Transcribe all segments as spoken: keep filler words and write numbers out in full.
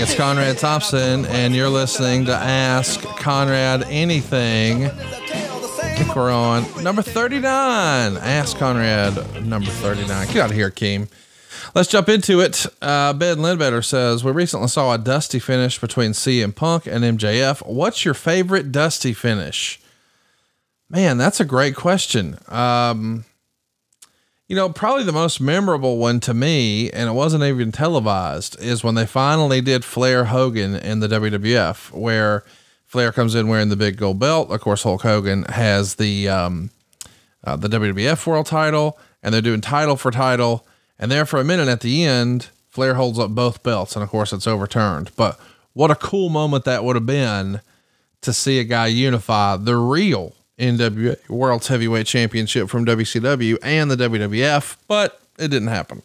It's Conrad Thompson, and you're listening to Ask Conrad Anything. I think we're on number thirty-nine. Ask Conrad, number thirty-nine. Get out of here, Keem. Let's jump into it. Uh, Ben Lindbetter says, we recently saw a dusty finish between C M Punk and M J F. What's your favorite dusty finish? Man, that's a great question. Um, You know, probably the most memorable one to me, and it wasn't even televised, is when they finally did Flair Hogan in the W W F, where Flair comes in wearing the big gold belt. Of course, Hulk Hogan has the, um, uh, the W W F world title, and they're doing title for title. And there for a minute at the end, Flair holds up both belts, and of course it's overturned. But what a cool moment that would have been to see a guy unify the real N W A World's Heavyweight Championship from W C W and the W W F, but it didn't happen.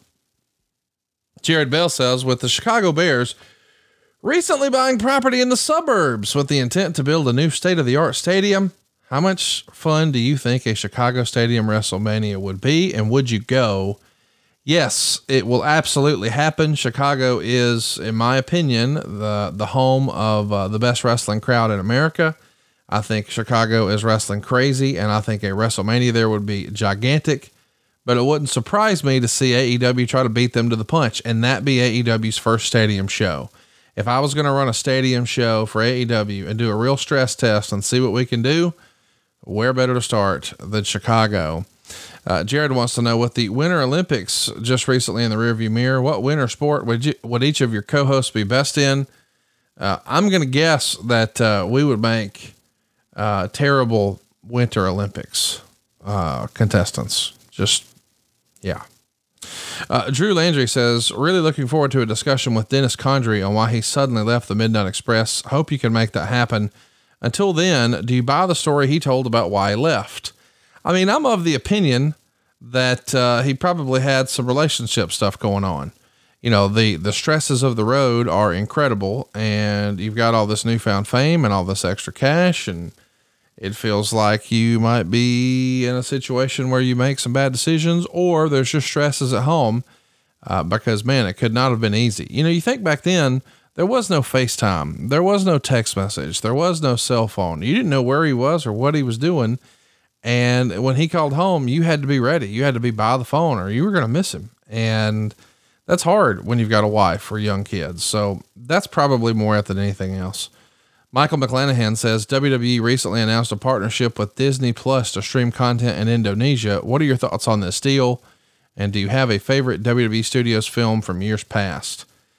Jared Bell says, with the Chicago Bears recently buying property in the suburbs with the intent to build a new state-of-the-art stadium, how much fun do you think a Chicago Stadium WrestleMania would be, and would you go? Yes, it will absolutely happen. Chicago is, in my opinion, the, the home of uh, the best wrestling crowd in America. I think Chicago is wrestling crazy, and I think a WrestleMania there would be gigantic, but it wouldn't surprise me to see A E W try to beat them to the punch, and that be A E W's first stadium show. If I was going to run a stadium show for A E W and do a real stress test and see what we can do, where better to start than Chicago? Uh, Jared wants to know, with the Winter Olympics just recently in the rearview mirror, what winter sport would you, would each of your co-hosts be best in? Uh, I'm going to guess that uh, we would make Uh, terrible Winter Olympics, uh, contestants. Just, yeah. Uh, Drew Landry says, really looking forward to a discussion with Dennis Condrey on why he suddenly left the Midnight Express. Hope you can make that happen. Until then, do you buy the story he told about why he left? I mean, I'm of the opinion that, uh, he probably had some relationship stuff going on. You know, the, the stresses of the road are incredible, and you've got all this newfound fame and all this extra cash, and it feels like you might be in a situation where you make some bad decisions, or there's just stresses at home, uh, because man, it could not have been easy. You know, you think back then there was no FaceTime, there was no text message, there was no cell phone. You didn't know where he was or what he was doing. And when he called home, you had to be ready. You had to be by the phone or you were going to miss him. And that's hard when you've got a wife or young kids. So that's probably more it than anything else. Michael McClanahan says, W W E recently announced a partnership with Disney Plus to stream content in Indonesia. What are your thoughts on this deal? And do you have a favorite W W E Studios film from years past?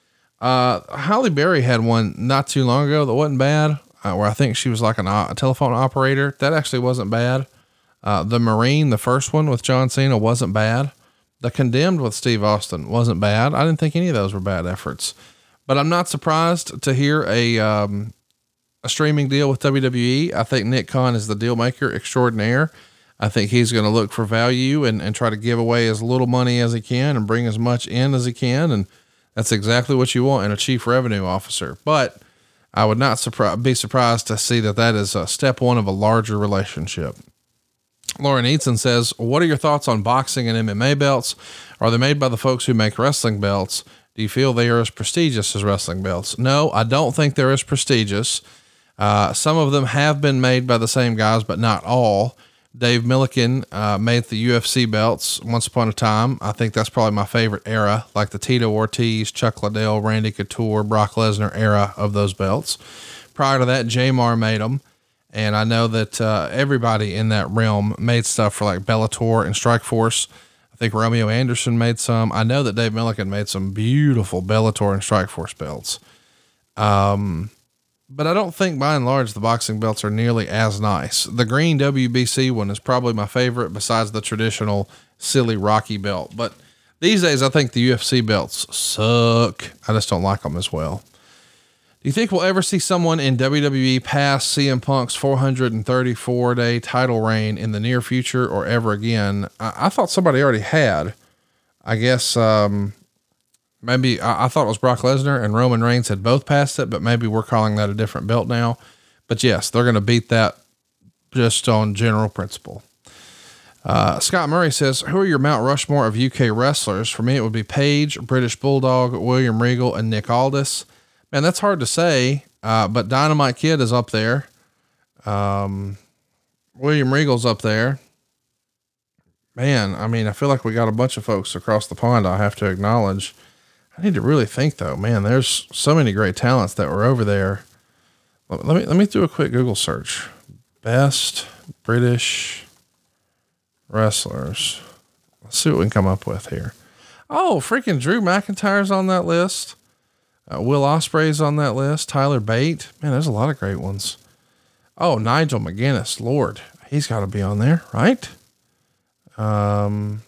Uh, Halle Berry had one not too long ago that wasn't bad, uh, where I think she was like an, a telephone operator. That actually wasn't bad. Uh, The Marine, the first one with John Cena, wasn't bad. The Condemned with Steve Austin wasn't bad. I didn't think any of those were bad efforts, but I'm not surprised to hear a, um, a streaming deal with W W E. I think Nick Khan is the deal maker extraordinaire. I think he's going to look for value and, and try to give away as little money as he can and bring as much in as he can. And that's exactly what you want in a chief revenue officer. But I would not surpri- be surprised to see that that is a step one of a larger relationship. Lauren Eadson says, what are your thoughts on boxing and M M A belts? Are they made by the folks who make wrestling belts? Do you feel they are as prestigious as wrestling belts? No, I don't think they're as prestigious. Uh, some of them have been made by the same guys, but not all. Dave Milliken, uh, made the U F C belts once upon a time. I think that's probably my favorite era, like the Tito Ortiz, Chuck Liddell, Randy Couture, Brock Lesnar era of those belts. Prior to that, J-Mar made them. And I know that, uh, everybody in that realm made stuff for like Bellator and Strikeforce. I think Romeo Anderson made some. I know that Dave Milliken made some beautiful Bellator and Strikeforce belts. Um, But I don't think by and large the boxing belts are nearly as nice. The green W B C one is probably my favorite besides the traditional silly Rocky belt. But these days I think the U F C belts suck. I just don't like them as well. Do you think we'll ever see someone in W W E pass C M Punk's four hundred thirty-four day title reign in the near future or ever again? I, I thought somebody already had. I guess, um, Maybe I, I thought it was Brock Lesnar and Roman Reigns had both passed it, but maybe we're calling that a different belt now. But yes, they're going to beat that just on general principle. Uh, Scott Murray says, who are your Mount Rushmore of U K wrestlers? For me, it would be Paige, British Bulldog, William Regal, and Nick Aldis. Man, that's hard to say. Uh, but Dynamite Kid is up there. Um, William Regal's up there. Man, I mean, I feel like we got a bunch of folks across the pond I have to acknowledge. I need to really think though, man, there's so many great talents that were over there. Let me, let me do a quick Google search. Best British wrestlers. Let's see what we can come up with here. Oh, freaking Drew McIntyre's on that list. Uh, Will Ospreay's on that list. Tyler Bate. Man, there's a lot of great ones. Oh, Nigel McGuinness. Lord, he's got to be on there, right? Um,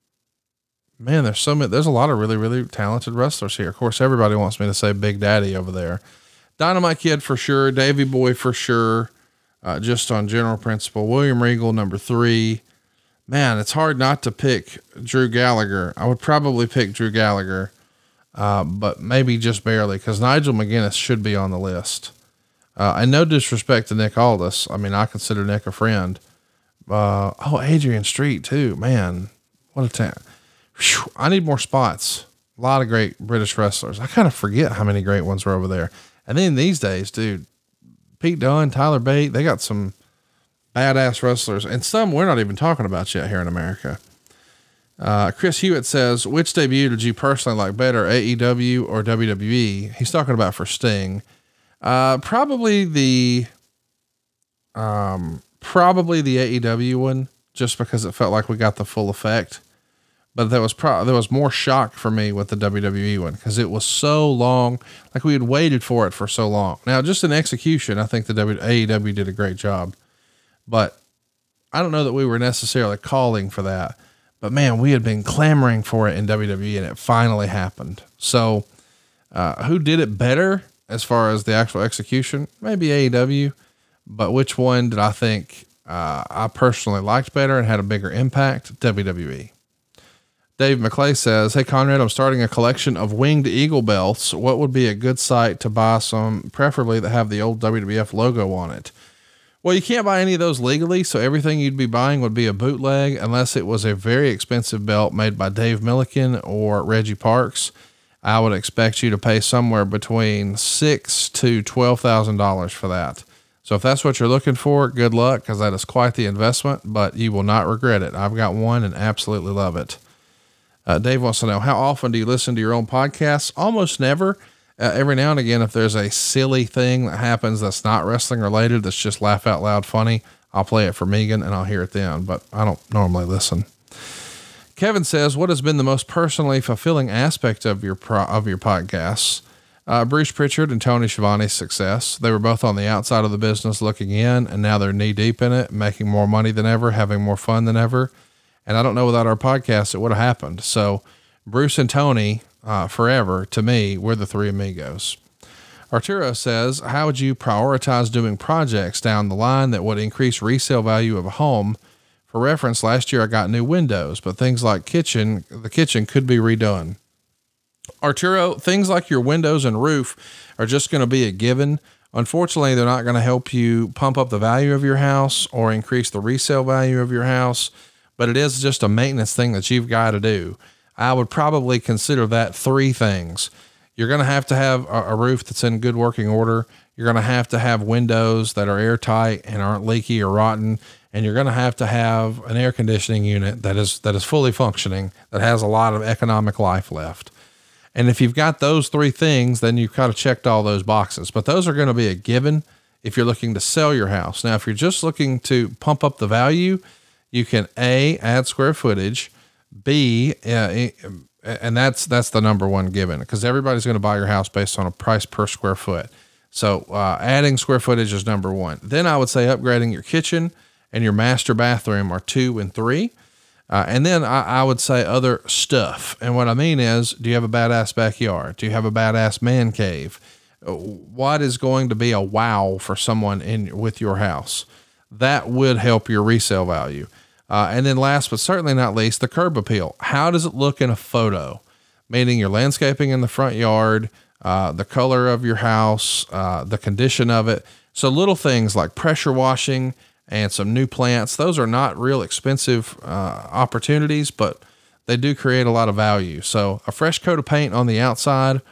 man, there's so many, there's a lot of really, really talented wrestlers here. Of course, everybody wants me to say Big Daddy over there. Dynamite Kid for sure. Davey Boy for sure. Uh, just on general principle. William Regal, number three. Man, it's hard not to pick Drew Gallagher. I would probably pick Drew Gallagher, uh, but maybe just barely, because Nigel McGuinness should be on the list. Uh, and no disrespect to Nick Aldis. I mean, I consider Nick a friend. Uh, oh, Adrian Street too, man. What a talent. I need more spots. A lot of great British wrestlers. I kind of forget how many great ones were over there. And then these days, dude, Pete Dunne, Tyler Bate, they got some badass wrestlers, and some we're not even talking about yet here in America. Uh, Chris Hewitt says, which debut did you personally like better, A E W or W W E? He's talking about for Sting. Uh, probably the, um, probably the A E W one, just because it felt like we got the full effect. But there was pro there was more shock for me with the W W E one, because it was so long. Like we had waited for it for so long. Now, just in execution, I think the w- A E W did a great job, but I don't know that we were necessarily calling for that. But man, we had been clamoring for it in W W E, and it finally happened. So, uh, who did it better as far as the actual execution? Maybe A E W, but which one did I think uh, I personally liked better and had a bigger impact? W W E. Dave McClay says, hey Conrad, I'm starting a collection of winged eagle belts. What would be a good site to buy some, preferably that have the old W W F logo on it? Well, you can't buy any of those legally, so everything you'd be buying would be a bootleg unless it was a very expensive belt made by Dave Milliken or Reggie Parks. I would expect you to pay somewhere between six to twelve thousand dollars for that. So if that's what you're looking for, good luck, because that is quite the investment, but you will not regret it. I've got one and absolutely love it. Uh, Dave wants to know, how often do you listen to your own podcasts? Almost never. Uh, every now and again, if there's a silly thing that happens that's not wrestling related, that's just laugh out loud funny, I'll play it for Megan and I'll hear it then, but I don't normally listen. Kevin says, what has been the most personally fulfilling aspect of your pro- of your podcasts? Uh, Bruce Pritchard and Tony Schiavone's success. They were both on the outside of the business looking in, and now they're knee deep in it, making more money than ever, having more fun than ever. And I don't know, without our podcast, it would have happened. So Bruce and Tony, uh, forever, to me, we're the three amigos. Arturo says, how would you prioritize doing projects down the line that would increase resale value of a home? For reference, last year I got new windows, but things like kitchen, the kitchen could be redone. Arturo, things like your windows and roof are just going to be a given. Unfortunately, they're not going to help you pump up the value of your house or increase the resale value of your house, but it is just a maintenance thing that you've got to do. I would probably consider that three things. You're going to have to have a, a roof that's in good working order. You're going to have to have windows that are airtight and aren't leaky or rotten. And you're going to have to have an air conditioning unit that is, that is fully functioning, that has a lot of economic life left. And if you've got those three things, then you've kind of checked all those boxes, but those are going to be a given if you're looking to sell your house. Now, if you're just looking to pump up the value, you can A, add square footage, B, uh, and that's, that's the number one given, because everybody's going to buy your house based on a price per square foot. So, uh, adding square footage is number one. Then I would say upgrading your kitchen and your master bathroom are two and three. Uh, and then I, I would say other stuff. And what I mean is, do you have a badass backyard? Do you have a badass man cave? What is going to be a wow for someone in with your house? That would help your resale value. Uh, and then last, but certainly not least, the curb appeal. How does it look in a photo? Meaning your landscaping in the front yard, uh, the color of your house, uh, the condition of it. So little things like pressure washing and some new plants. Those are not real expensive, uh, opportunities, but they do create a lot of value. So a fresh coat of paint on the outside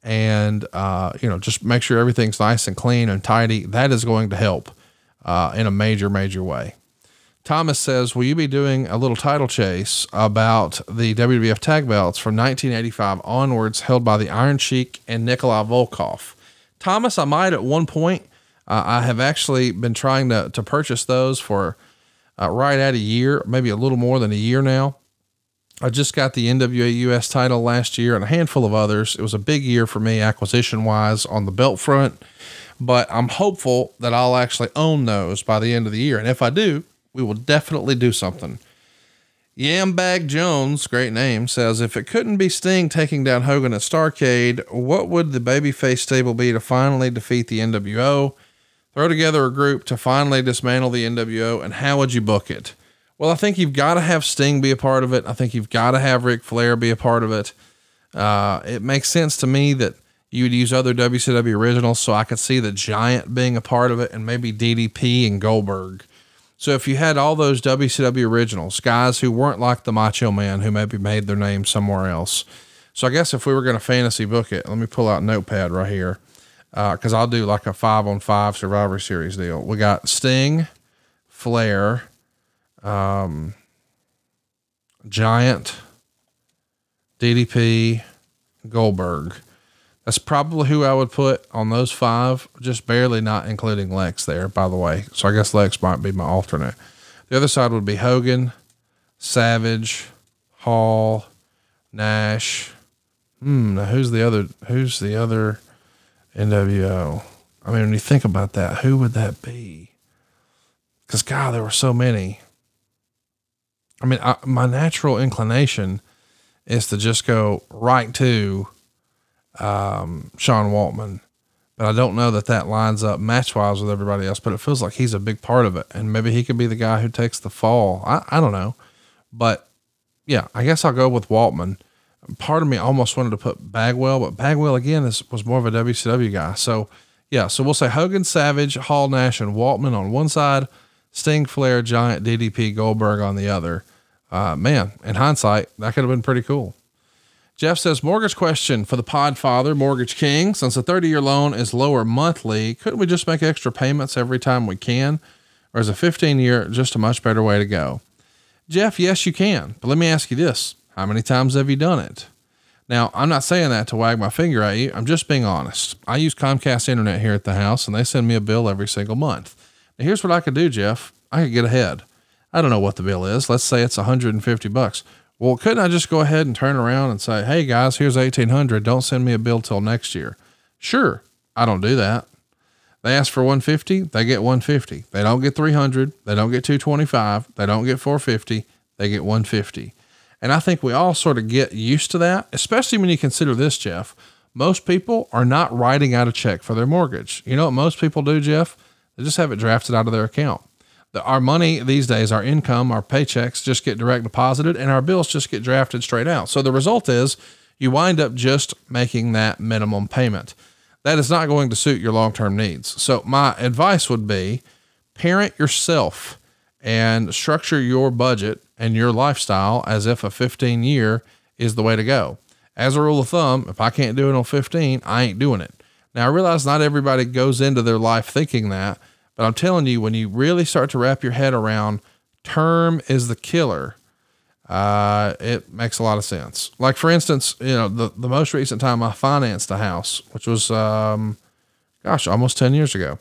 and, uh, you know, just make sure everything's nice and clean and tidy. That is going to help, uh, in a major, major way. Thomas says, will you be doing a little title chase about the W W F tag belts from nineteen eighty-five onwards held by the Iron Sheik and Nikolai Volkov? Thomas, I might at one point. Uh, I have actually been trying to, to purchase those for, uh, right at a year, maybe a little more than a year now. I just got the N W A U S title last year and a handful of others. It was a big year for me acquisition wise on the belt front, but I'm hopeful that I'll actually own those by the end of the year. And if I do, we will definitely do something. Yambag Jones, great name, says, if it couldn't be Sting taking down Hogan at Starrcade, what would the babyface stable be to finally defeat the N W O? Throw together a group to finally dismantle the N W O, and how would you book it? Well, I think you've got to have Sting be a part of it. I think you've got to have Ric Flair be a part of it. Uh, it makes sense to me that you would use other W C W originals, so I could see the Giant being a part of it, and maybe D D P and Goldberg. So if you had all those W C W originals, guys who weren't like the Macho Man, who maybe made their name somewhere else. So I guess if we were going to fantasy book it, let me pull out Notepad right here. Uh, cause I'll do like a five on five Survivor Series deal. We got Sting, Flair, um, Giant, D D P, Goldberg. That's probably who I would put on those five, just barely not including Lex there, by the way. So I guess Lex might be my alternate. The other side would be Hogan, Savage, Hall, Nash. Hmm. Now who's the other, who's the other N W O? I mean, when you think about that, who would that be? Cause God, there were so many. I mean, I, my natural inclination is to just go right to, um, Sean Waltman, but I don't know that that lines up match wise with everybody else, but it feels like he's a big part of it. And maybe he could be the guy who takes the fall. I, I don't know, but yeah, I guess I'll go with Waltman. Part of me almost wanted to put Bagwell, but Bagwell again is, was more of a W C W guy. So yeah, so we'll say Hogan, Savage, Hall, Nash, and Waltman on one side, Sting, Flair, Giant, D D P, Goldberg on the other. Uh, man, in hindsight, that could have been pretty cool. Jeff says, mortgage question for the Podfather, Mortgage King. Since a thirty year loan is lower monthly, couldn't we just make extra payments every time we can? Or is a fifteen year just a much better way to go? Jeff, yes, you can. But let me ask you this. How many times have you done it? Now, I'm not saying that to wag my finger at you. I'm just being honest. I use Comcast internet here at the house and they send me a bill every single month. Now, here's what I could do, Jeff. I could get ahead. I don't know what the bill is. Let's say it's one hundred fifty bucks. Well, couldn't I just go ahead and turn around and say, hey guys, here's eighteen hundred. Don't send me a bill till next year. Sure. I don't do that. They ask for one fifty. They get one fifty. They don't get three hundred. They don't get two twenty-five. They don't get four fifty. They get one fifty. And I think we all sort of get used to that, especially when you consider this, Jeff. Most people are not writing out a check for their mortgage. You know what most people do, Jeff? They just have it drafted out of their account. The, our money these days, our income, our paychecks just get direct deposited and our bills just get drafted straight out. So the result is you wind up just making that minimum payment. That is not going to suit your long-term needs. So my advice would be parent yourself and structure your budget and your lifestyle as if a fifteen year is the way to go. As a rule of thumb, if I can't do it on fifteen, I ain't doing it. Now I realize not everybody goes into their life thinking that, but I'm telling you, when you really start to wrap your head around term is the killer, uh, it makes a lot of sense. Like for instance, you know, the, the most recent time I financed a house, which was, um, gosh, almost ten years ago.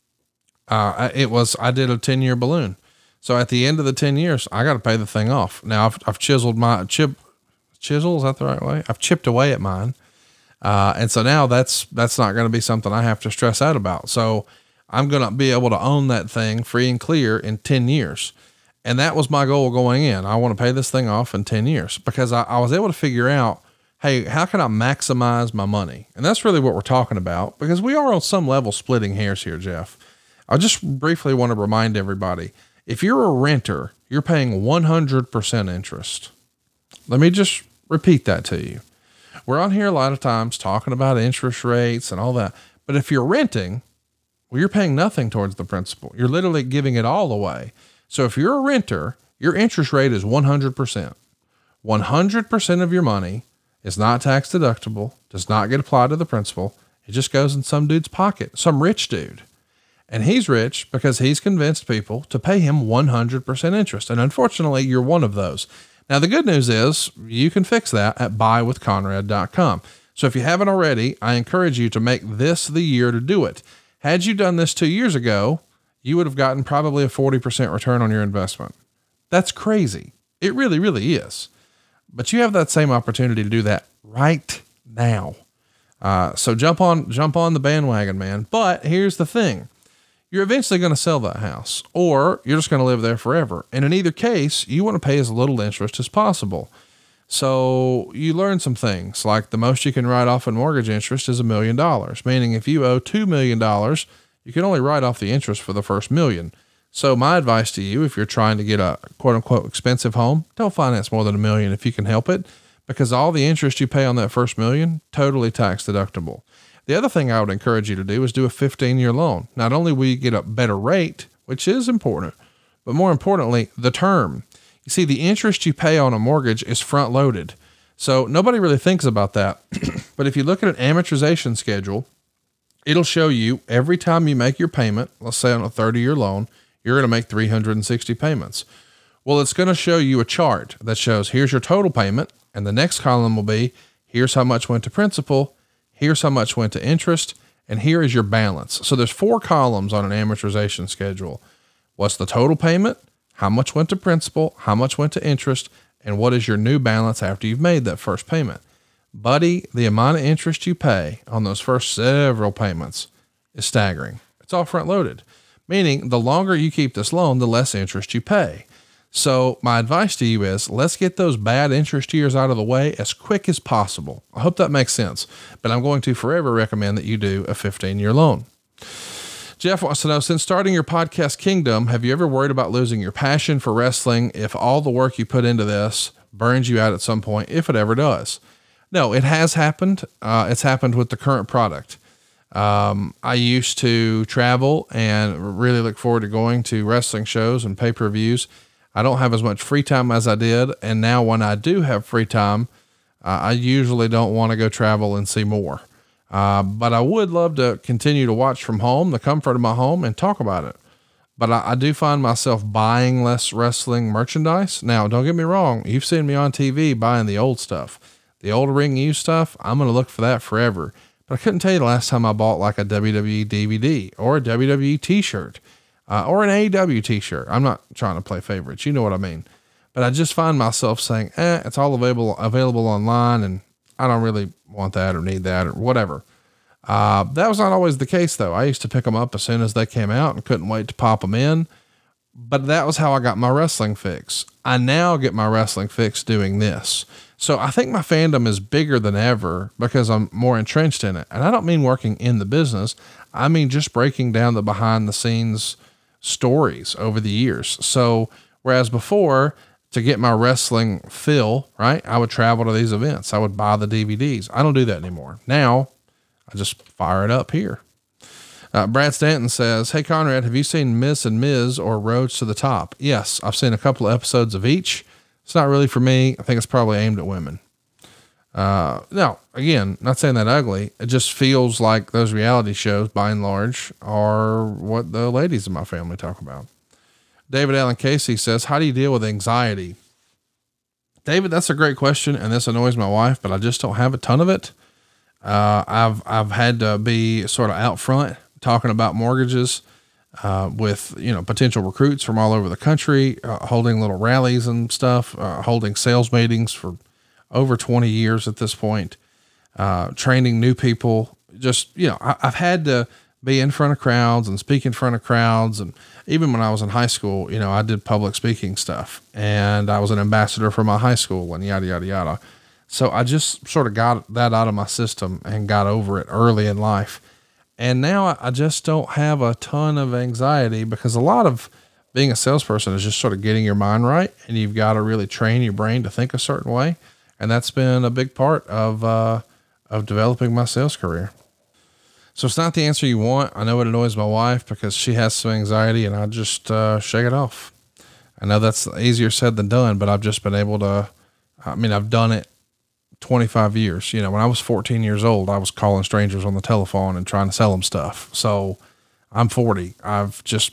Uh, it was, I did a ten year balloon. So at the end of the ten years, I got to pay the thing off. Now I've, I've chiseled my chip chisel. Is that the right way? I've chipped away at mine. Uh, and so now that's, that's not going to be something I have to stress out about. So I'm going to be able to own that thing free and clear in ten years. And that was my goal going in. I want to pay this thing off in ten years because I, I was able to figure out, hey, how can I maximize my money? And that's really what we're talking about because we are on some level splitting hairs here, Jeff. I just briefly want to remind everybody, if you're a renter, you're paying one hundred percent interest. Let me just repeat that to you. We're on here a lot of times talking about interest rates and all that, but if you're renting, well, you're paying nothing towards the principal. You're literally giving it all away. So if you're a renter, your interest rate is one hundred percent. one hundred percent of your money is not tax deductible, does not get applied to the principal. It just goes in some dude's pocket, some rich dude. And he's rich because he's convinced people to pay him one hundred percent interest. And unfortunately, you're one of those. Now, the good news is you can fix that at buy with conrad dot com. So if you haven't already, I encourage you to make this the year to do it. Had you done this two years ago, you would have gotten probably a forty percent return on your investment. That's crazy. It really, really is. But you have that same opportunity to do that right now. Uh, so jump on, jump on the bandwagon, man. But here's the thing. You're eventually going to sell that house, or you're just going to live there forever. And in either case, you want to pay as little interest as possible. So you learn some things, like the most you can write off in mortgage interest is a million dollars, meaning if you owe two million dollars, you can only write off the interest for the first million. So my advice to you, if you're trying to get a quote unquote expensive home, don't finance more than a million if you can help it, because all the interest you pay on that first million, totally tax deductible. The other thing I would encourage you to do is do a fifteen year loan. Not only will you get a better rate, which is important, but more importantly, the term. You see, the interest you pay on a mortgage is front loaded. So nobody really thinks about that. But if you look at an amortization schedule, it'll show you every time you make your payment, let's say on a thirty year loan, you're going to make three hundred sixty payments. Well, it's going to show you a chart that shows here's your total payment. And the next column will be, here's how much went to principal. Here's how much went to interest, and here is your balance. So there's four columns on an amortization schedule. What's the total payment? How much went to principal? How much went to interest? And what is your new balance after you've made that first payment? Buddy, the amount of interest you pay on those first several payments is staggering. It's all front loaded, meaning the longer you keep this loan, the less interest you pay. So my advice to you is let's get those bad interest years out of the way as quick as possible. I hope that makes sense, but I'm going to forever recommend that you do a fifteen year loan. Jeff wants to know, since starting your podcast Kingdom, have you ever worried about losing your passion for wrestling if all the work you put into this burns you out at some point, if it ever does? No, it has happened. Uh, it's happened with the current product. Um, I used to travel and really look forward to going to wrestling shows and pay-per-views. I don't have as much free time as I did. And now when I do have free time, uh, I usually don't want to go travel and see more. Uh, but I would love to continue to watch from home, the comfort of my home, and talk about it. But I, I do find myself buying less wrestling merchandise. Now, don't get me wrong. You've seen me on T V buying the old stuff, the old ring used stuff. I'm going to look for that forever. But I couldn't tell you the last time I bought like a W W E D V D or a W W E t-shirt. Uh, or an A E W t-shirt. I'm not trying to play favorites. You know what I mean? But I just find myself saying, eh, it's all available, available online. And I don't really want that or need that or whatever. Uh, that was not always the case though. I used to pick them up as soon as they came out and couldn't wait to pop them in. But that was how I got my wrestling fix. I now get my wrestling fix doing this. So I think my fandom is bigger than ever because I'm more entrenched in it. And I don't mean working in the business. I mean, just breaking down the behind the scenes stories over the years. So whereas before, to get my wrestling fill, right, I would travel to these events. I would buy the D V Ds. I don't do that anymore. Now I just fire it up here. Uh, Brad Stanton says, hey Conrad, have you seen Miss and Miz or Roads to the Top? Yes, I've seen a couple of episodes of each. It's not really for me. I think it's probably aimed at women. Uh, now, again, not saying that ugly. It just feels like those reality shows, by and large, are what the ladies in my family talk about. David Allen Casey says, how do you deal with anxiety? David, that's a great question. And this annoys my wife, but I just don't have a ton of it. Uh, I've, I've had to be sort of out front talking about mortgages, uh, with, you know, potential recruits from all over the country, uh, holding little rallies and stuff, uh, holding sales meetings for over twenty years at this point, uh, training new people. Just, you know, I, I've had to be in front of crowds and speak in front of crowds. And even when I was in high school, you know, I did public speaking stuff and I was an ambassador for my high school and yada, yada, yada. So I just sort of got that out of my system and got over it early in life. And now I just don't have a ton of anxiety because a lot of being a salesperson is just sort of getting your mind right. And you've got to really train your brain to think a certain way. And that's been a big part of, uh, of developing my sales career. So it's not the answer you want. I know it annoys my wife because she has some anxiety and I just, uh, shake it off. I know that's easier said than done, but I've just been able to, I mean, I've done it twenty-five years. You know, when I was fourteen years old, I was calling strangers on the telephone and trying to sell them stuff. So I'm forty. I've just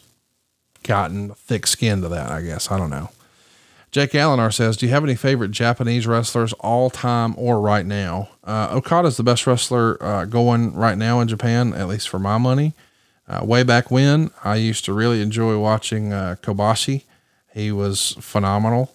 gotten thick skin to that, I guess. I don't know. Jake Allenar says, do you have any favorite Japanese wrestlers all time or right now? Uh, Okada's the best wrestler uh, going right now in Japan, at least for my money. Uh, way back when, I used to really enjoy watching uh, Kobashi. He was phenomenal.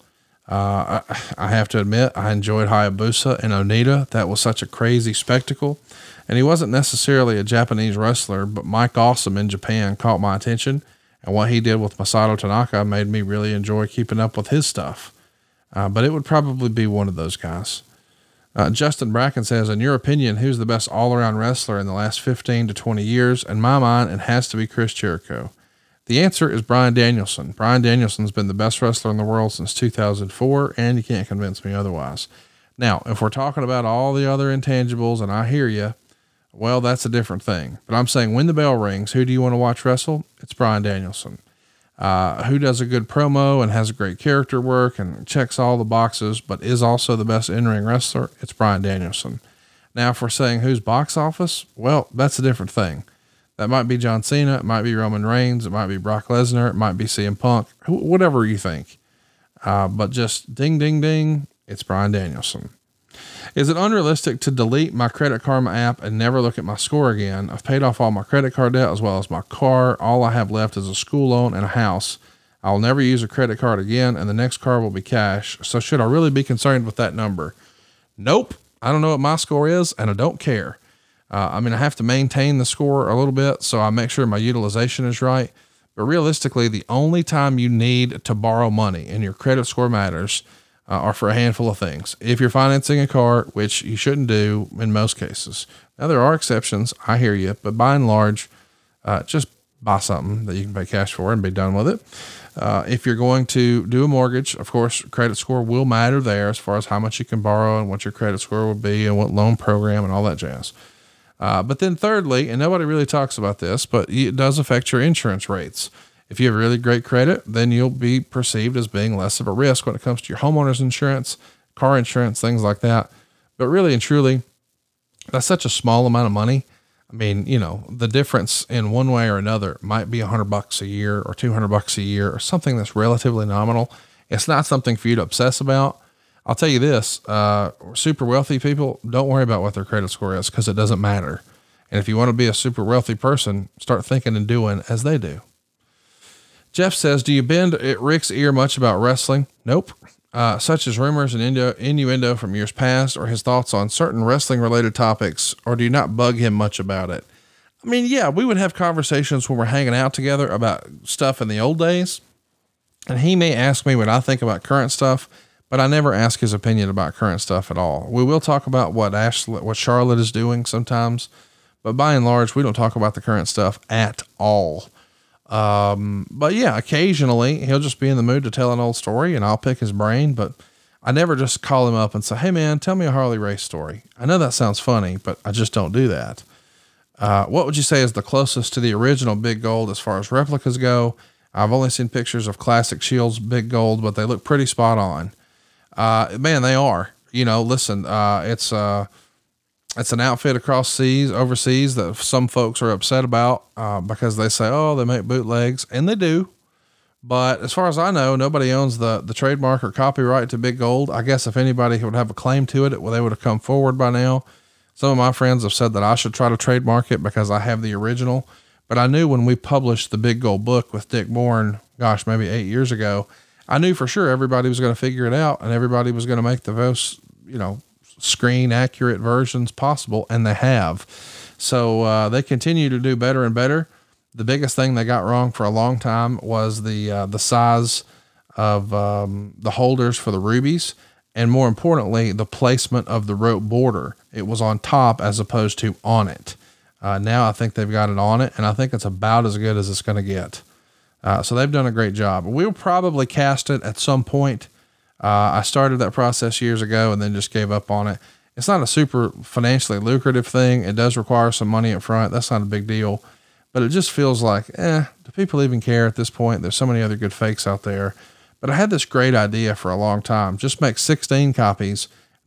Uh, I, I have to admit, I enjoyed Hayabusa and Onita. That was such a crazy spectacle. And he wasn't necessarily a Japanese wrestler, but Mike Awesome in Japan caught my attention. And what he did with Masato Tanaka made me really enjoy keeping up with his stuff. Uh, but it would probably be one of those guys. Uh, Justin Bracken says, in your opinion, who's the best all-around wrestler in the last fifteen to twenty years? In my mind, it has to be Chris Jericho. The answer is Bryan Danielson. Bryan Danielson's been the best wrestler in the world since two thousand four, and you can't convince me otherwise. Now, if we're talking about all the other intangibles, and I hear you, well, that's a different thing. But I'm saying when the bell rings, who do you want to watch wrestle? It's Bryan Danielson. Uh, who does a good promo and has a great character work and checks all the boxes, but is also the best in-ring wrestler? It's Bryan Danielson. Now, if we're saying who's box office, well, that's a different thing. That might be John Cena. It might be Roman Reigns. It might be Brock Lesnar. It might be C M Punk, wh- whatever you think. Uh, but just ding, ding, ding. It's Bryan Danielson. Is it unrealistic to delete my Credit Karma app and never look at my score again? I've paid off all my credit card debt as well as my car. All I have left is a school loan and a house. I'll never use a credit card again, and the next car will be cash. So should I really be concerned with that number? Nope. I don't know what my score is, and I don't care. Uh, I mean, I have to maintain the score a little bit, so I make sure my utilization is right. But realistically, the only time you need to borrow money and your credit score matters Uh, are for a handful of things. If you're financing a car, which you shouldn't do in most cases. Now there are exceptions. I hear you, but by and large, uh, just buy something that you can pay cash for and be done with it. Uh, if you're going to do a mortgage, of course, credit score will matter there as far as how much you can borrow and what your credit score will be and what loan program and all that jazz. Uh, but then thirdly, and nobody really talks about this, but it does affect your insurance rates. If you have really great credit, then you'll be perceived as being less of a risk when it comes to your homeowner's insurance, car insurance, things like that. But really and truly, that's such a small amount of money. I mean, you know, the difference in one way or another might be a hundred bucks a year or two hundred bucks a year or something that's relatively nominal. It's not something for you to obsess about. I'll tell you this, uh, super wealthy people, don't worry about what their credit score is because it doesn't matter. And if you want to be a super wealthy person, start thinking and doing as they do. Jeff says, do you bend at Rick's ear much about wrestling? Nope. Uh, such as rumors and innu- innuendo from years past or his thoughts on certain wrestling related topics, or do you not bug him much about it? I mean, yeah, we would have conversations when we're hanging out together about stuff in the old days. And he may ask me what I think about current stuff, but I never ask his opinion about current stuff at all. We will talk about what Ashley, what Charlotte is doing sometimes, but by and large, we don't talk about the current stuff at all. Um, but yeah, occasionally he'll just be in the mood to tell an old story and I'll pick his brain, but I never just call him up and say, hey man, tell me a Harley race story. I know that sounds funny, but I just don't do that. Uh, what would you say is the closest to the original Big Gold as far as replicas go? I've only seen pictures of classic Shields Big Gold, but they look pretty spot on. Uh, man, they are, you know, listen, uh, it's, uh, It's an outfit across seas, overseas that some folks are upset about, uh, because they say, oh, they make bootlegs, and they do. But as far as I know, nobody owns the, the trademark or copyright to Big Gold. I guess if anybody would have a claim to it, well, they would have come forward by now. Some of my friends have said that I should try to trademark it because I have the original, but I knew when we published the Big Gold book with Dick Bourne, gosh, maybe eight years ago, I knew for sure everybody was going to figure it out and everybody was going to make the most, you know, screen accurate versions possible. And they have. So, uh, they continue to do better and better. The biggest thing they got wrong for a long time was the, uh, the size of, um, the holders for the rubies. And more importantly, the placement of the rope border. It was on top as opposed to on it. Uh, now I think they've got it on it and I think it's about as good as it's going to get. Uh, so they've done a great job. We'll probably cast it at some point. Uh, I started that process years ago and then just gave up on it. It's not a super financially lucrative thing. It does require some money up front. That's not a big deal, but it just feels like, eh, do people even care at this point? There's so many other good fakes out there, but I had this great idea for a long time. Just make sixteen copies,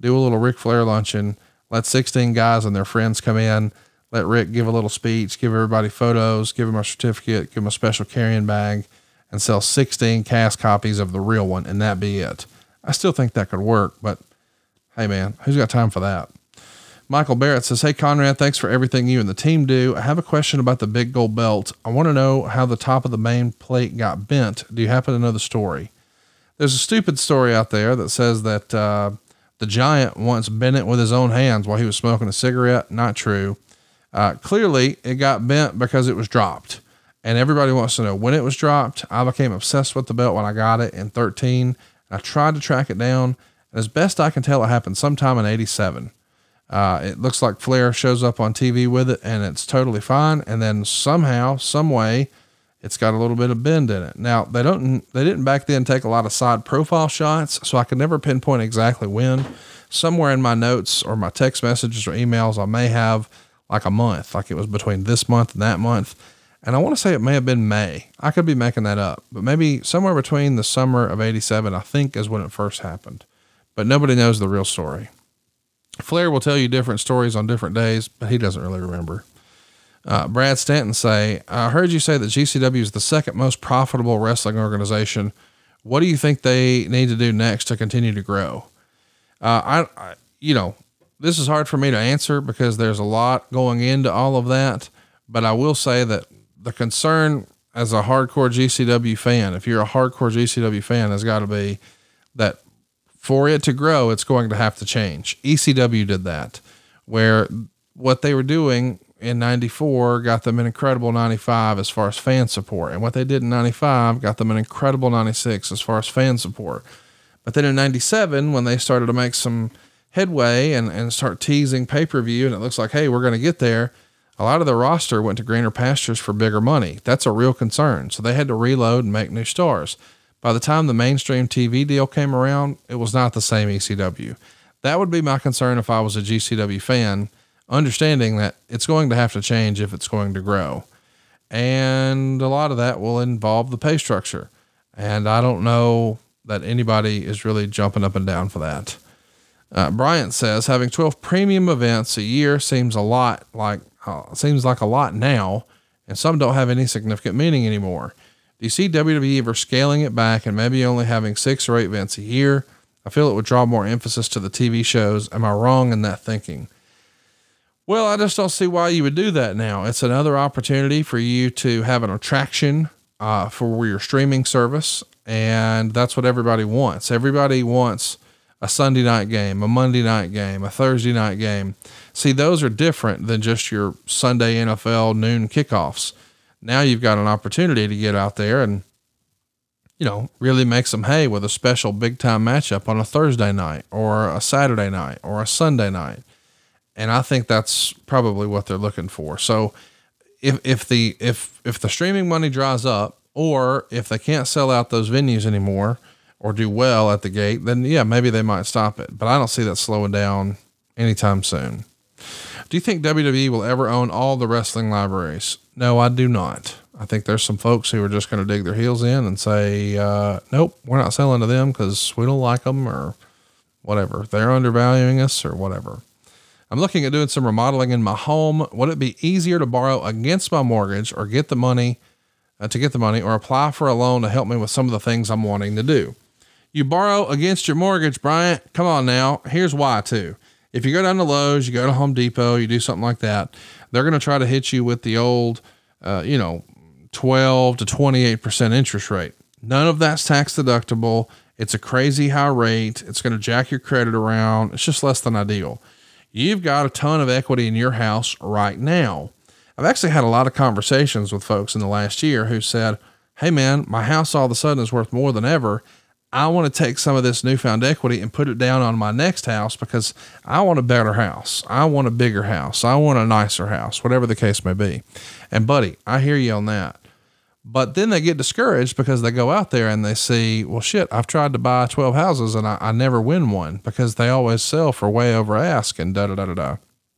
do a little Ric Flair luncheon, let sixteen guys and their friends come in, let Rick give a little speech, give everybody photos, give him a certificate, give him a special carrying bag, and sell sixteen cast copies of the real one, and that be it. I still think that could work, but hey man, who's got time for that? Michael Barrett says, hey Conrad, thanks for everything you and the team do. I have a question about the big gold belt. I want to know how the top of the main plate got bent. Do you happen to know the story? There's a stupid story out there that says that, uh, the Giant once bent it with his own hands while he was smoking a cigarette. Not true. Uh, clearly it got bent because it was dropped, and everybody wants to know when it was dropped. I became obsessed with the belt when I got it in thirteen. I tried to track it down, and as best I can tell, it happened sometime in eighty-seven. Uh, it looks like Flair shows up on T V with it and it's totally fine. And then somehow, some way, it's got a little bit of bend in it. Now they don't, they didn't back then take a lot of side profile shots, so I could never pinpoint exactly when. Somewhere in my notes or my text messages or emails, I may have like a month, like it was between this month and that month. And I want to say it may have been May. I could be making that up, but maybe somewhere between the summer of eighty-seven, I think, is when it first happened, but nobody knows the real story. Flair will tell you different stories on different days, but he doesn't really remember. Uh, Brad Stanton say, I heard you say that G C W is the second most profitable wrestling organization. What do you think they need to do next to continue to grow? Uh, I, I, you know, this is hard for me to answer because there's a lot going into all of that, but I will say that the concern as a hardcore G C W fan, if you're a hardcore G C W fan, has got to be that for it to grow, it's going to have to change. E C W did that, where what they were doing in ninety-four got them an incredible ninety-five as far as fan support. And what they did in ninety-five got them an incredible ninety-six as far as fan support. But then in ninety-seven, when they started to make some headway and, and start teasing pay-per-view, and it looks like, hey, we're going to get there, a lot of the roster went to greener pastures for bigger money. That's a real concern. So they had to reload and make new stars. By the time the mainstream T V deal came around, it was not the same E C W. That would be my concern if I was a G C W fan, understanding that it's going to have to change if it's going to grow. And a lot of that will involve the pay structure. And I don't know that anybody is really jumping up and down for that. Uh, Bryant says having twelve premium events a year seems a lot like, uh, seems like a lot now, and some don't have any significant meaning anymore. Do you see W W E ever scaling it back and maybe only having six or eight events a year? I feel it would draw more emphasis to the T V shows. Am I wrong in that thinking? Well, I just don't see why you would do that now. It's another opportunity for you to have an attraction uh, for your streaming service. And that's what everybody wants. Everybody wants a Sunday night game, a Monday night game, a Thursday night game. See, those are different than just your Sunday N F L noon kickoffs. Now you've got an opportunity to get out there and, you know, really make some hay with a special big time matchup on a Thursday night or a Saturday night or a Sunday night. And I think that's probably what they're looking for. So if, if the, if, if the streaming money dries up, or if they can't sell out those venues anymore or do well at the gate, then yeah, maybe they might stop it, but I don't see that slowing down anytime soon. Do you think W W E will ever own all the wrestling libraries? No, I do not. I think there's some folks who are just going to dig their heels in and say, uh, nope, we're not selling to them because we don't like them or whatever. They're undervaluing us or whatever. I'm looking at doing some remodeling in my home. Would it be easier to borrow against my mortgage or get the money uh, to get the money or apply for a loan to help me with some of the things I'm wanting to do? You borrow against your mortgage, Bryant. Come on now. Here's why too. If you go down to Lowe's, you go to Home Depot, you do something like that, they're going to try to hit you with the old, uh, you know, twelve to twenty-eight percent interest rate. None of that's tax deductible. It's a crazy high rate. It's going to jack your credit around. It's just less than ideal. You've got a ton of equity in your house right now. I've actually had a lot of conversations with folks in the last year who said, hey man, my house all of a sudden is worth more than ever. I want to take some of this newfound equity and put it down on my next house because I want a better house. I want a bigger house. I want a nicer house, whatever the case may be. And buddy, I hear you on that. But then they get discouraged because they go out there and they see, well, shit, I've tried to buy twelve houses and I, I never win one because they always sell for way over ask and da da da da da.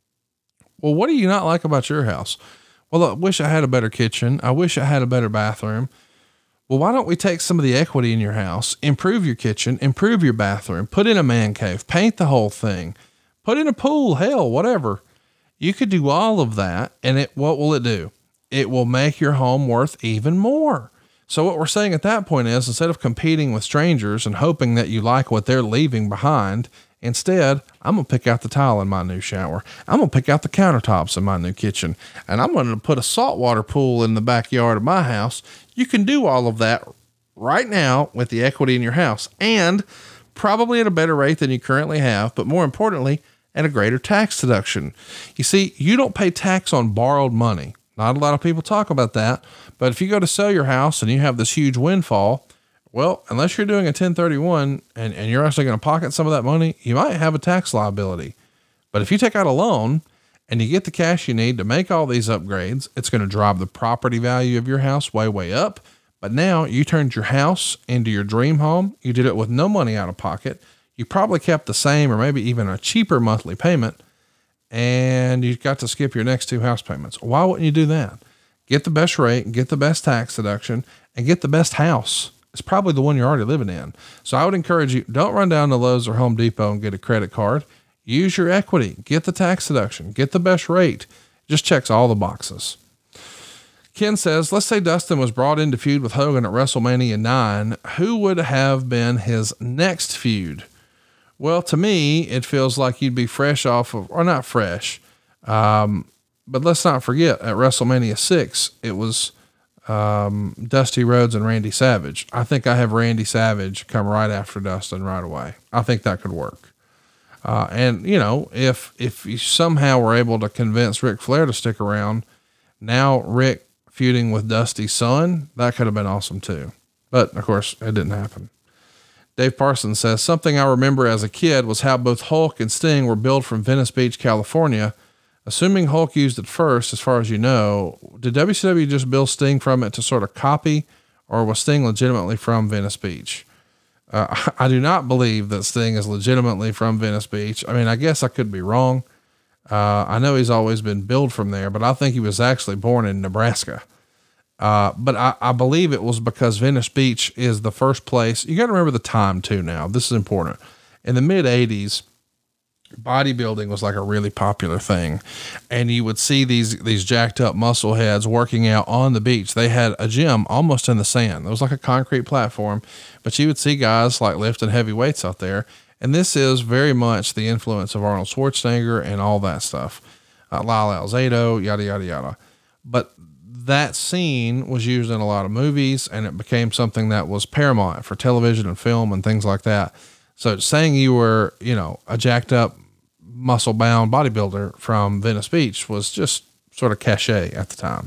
Well, what do you not like about your house? Well, I wish I had a better kitchen. I wish I had a better bathroom. Well, why don't we take some of the equity in your house, improve your kitchen, improve your bathroom, put in a man cave, paint the whole thing, put in a pool, hell, whatever. You could do all of that. And it, what will it do? It will make your home worth even more. So what we're saying at that point is, instead of competing with strangers and hoping that you like what they're leaving behind, instead, I'm going to pick out the tile in my new shower. I'm going to pick out the countertops in my new kitchen, and I'm going to put a saltwater pool in the backyard of my house. You can do all of that right now with the equity in your house, and probably at a better rate than you currently have, but more importantly, at a greater tax deduction. You see, you don't pay tax on borrowed money. Not a lot of people talk about that, but if you go to sell your house and you have this huge windfall, well, unless you're doing a ten thirty-one and, and you're actually going to pocket some of that money, you might have a tax liability. But if you take out a loan and you get the cash you need to make all these upgrades, it's going to drive the property value of your house way, way up. But now you turned your house into your dream home. You did it with no money out of pocket. You probably kept the same or maybe even a cheaper monthly payment, and you got to skip your next two house payments. Why wouldn't you do that? Get the best rate, get the best tax deduction, and get the best house. It's probably the one you're already living in. So I would encourage you, don't run down to Lowe's or Home Depot and get a credit card. Use your equity, get the tax deduction, get the best rate. Just checks all the boxes. Ken says, let's say Dustin was brought in to feud with Hogan at WrestleMania nine. Who would have been his next feud? Well, to me, it feels like you'd be fresh off of, or not fresh. Um, but let's not forget at WrestleMania six, it was, um, Dusty Rhodes and Randy Savage. I think I have Randy Savage come right after Dustin right away. I think that could work. Uh, and you know, if, if you somehow were able to convince Ric Flair to stick around, now Rick feuding with Dusty's son, that could have been awesome too. But of course it didn't happen. Dave Parsons says, something I remember as a kid was how both Hulk and Sting were billed from Venice Beach, California. Assuming Hulk used it first, as far as you know, did W C W just bill Sting from it to sort of copy, or was Sting legitimately from Venice Beach? Uh, I do not believe that Sting is legitimately from Venice Beach. I mean, I guess I could be wrong. Uh, I know he's always been billed from there, but I think he was actually born in Nebraska. Uh, but I, I believe it was because Venice Beach is the first place. You got to remember the time too. Now, this is important. In the mid eighties, bodybuilding was like a really popular thing, and you would see these, these jacked up muscle heads working out on the beach. They had a gym almost in the sand. It was like a concrete platform, but you would see guys like lifting heavy weights out there. And this is very much the influence of Arnold Schwarzenegger and all that stuff. Uh, Lyle Alzado, yada, yada, yada. But that scene was used in a lot of movies, and it became something that was paramount for television and film and things like that. So saying you were, you know, a jacked up, muscle bound bodybuilder from Venice Beach was just sort of cachet at the time.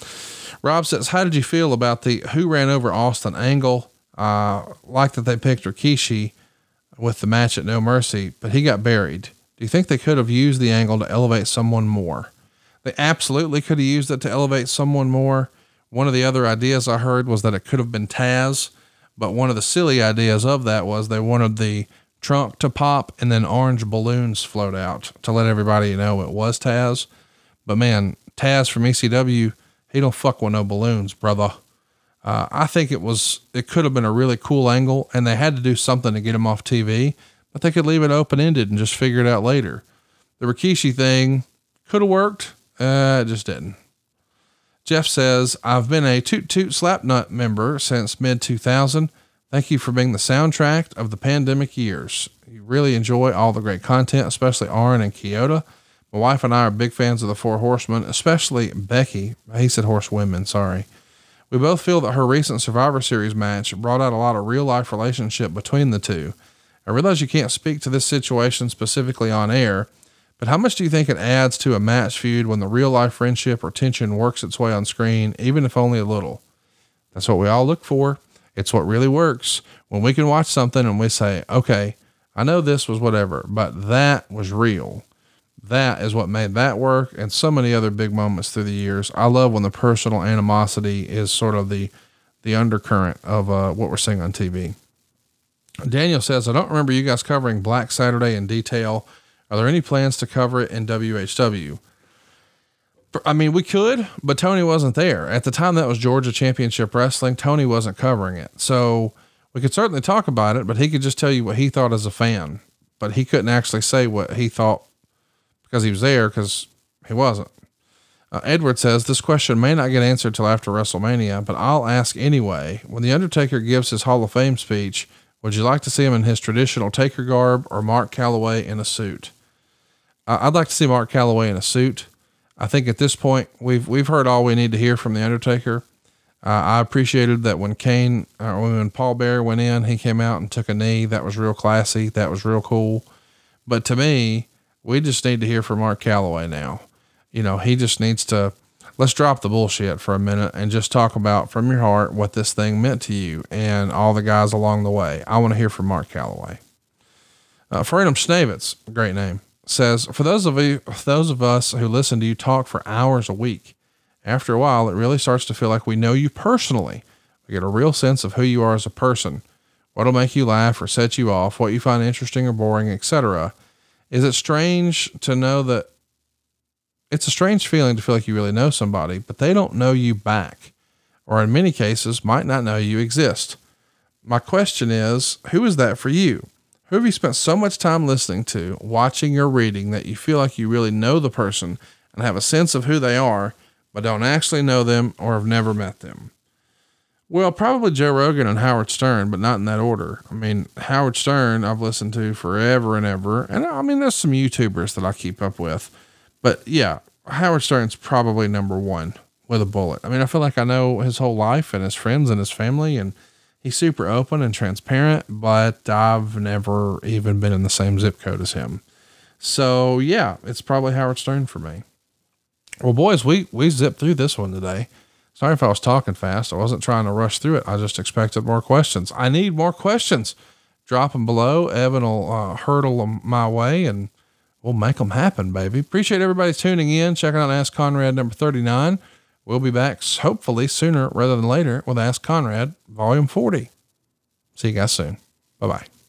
Rob says, how did you feel about the who ran over Austin angle? Uh, like that they picked Rikishi with the match at No Mercy, but he got buried. Do you think they could have used the angle to elevate someone more? They absolutely could have used it to elevate someone more. One of the other ideas I heard was that it could have been Taz, but one of the silly ideas of that was they wanted the trunk to pop and then orange balloons float out to let everybody know it was Taz. But man, Taz from E C W, he don't fuck with no balloons, brother. Uh, I think it was, it could have been a really cool angle, and they had to do something to get him off T V, but they could leave it open-ended and just figure it out later. The Rikishi thing could have worked. Uh, it just didn't. Jeff says, I've been a Toot Toot Slapnut member since mid two thousand. Thank you for being the soundtrack of the pandemic years. You really enjoy all the great content, especially Arn and Kyoto. My wife and I are big fans of the Four Horsemen, especially Becky. He said horsewomen. Sorry. We both feel that her recent Survivor Series match brought out a lot of real life relationship between the two. I realize you can't speak to this situation specifically on air, but how much do you think it adds to a match feud when the real life friendship or tension works its way on screen, even if only a little? That's what we all look for. It's what really works. When we can watch something and we say, okay, I know this was whatever, but that was real. That is what made that work. And so many other big moments through the years. I love when the personal animosity is sort of the, the undercurrent of uh, what we're seeing on T V. Daniel says, I don't remember you guys covering Black Saturday in detail. Are there any plans to cover it in W H W? I mean, we could, but Tony wasn't there at the time. That was Georgia Championship Wrestling. Tony wasn't covering it. So we could certainly talk about it, but he could just tell you what he thought as a fan, but he couldn't actually say what he thought because he was there, because he wasn't. Uh, Edward says, this question may not get answered till after WrestleMania, but I'll ask anyway. When The Undertaker gives his Hall of Fame speech, would you like to see him in his traditional Taker garb or Mark Calloway in a suit? Uh, I'd like to see Mark Calloway in a suit. I think at this point we've, we've heard all we need to hear from The Undertaker. Uh, I appreciated that when Kane, uh, when Paul Bearer went in, he came out and took a knee. That was real classy. That was real cool. But to me, we just need to hear from Mark Calloway now. You know, he just needs to, let's drop the bullshit for a minute and just talk about from your heart what this thing meant to you and all the guys along the way. I want to hear from Mark Calloway. Uh, Freedom Snavitz, great name, says, for those of you, those of us who listen to you talk for hours a week, after a while, it really starts to feel like we know you personally. We get a real sense of who you are as a person, what'll make you laugh or set you off, what you find interesting or boring, et cetera. Is it strange to know that it's a strange feeling to feel like you really know somebody, but they don't know you back, or in many cases might not know you exist. My question is, who is that for you? Who have you spent so much time listening to, watching or reading that you feel like you really know the person and have a sense of who they are, but don't actually know them or have never met them? Well, probably Joe Rogan and Howard Stern, but not in that order. I mean, Howard Stern, I've listened to forever and ever. And I mean, there's some YouTubers that I keep up with, but yeah, Howard Stern's probably number one with a bullet. I mean, I feel like I know his whole life and his friends and his family, and he's super open and transparent, but I've never even been in the same zip code as him. So yeah, it's probably Howard Stern for me. Well, boys, we, we zipped through this one today. Sorry if I was talking fast. I wasn't trying to rush through it. I just expected more questions. I need more questions. Drop them below. Evan will uh, hurdle them my way and we'll make them happen, baby. Appreciate everybody tuning in, checking out Ask Conrad number thirty-nine. We'll be back hopefully sooner rather than later with Ask Conrad volume forty. See you guys soon. Bye-bye.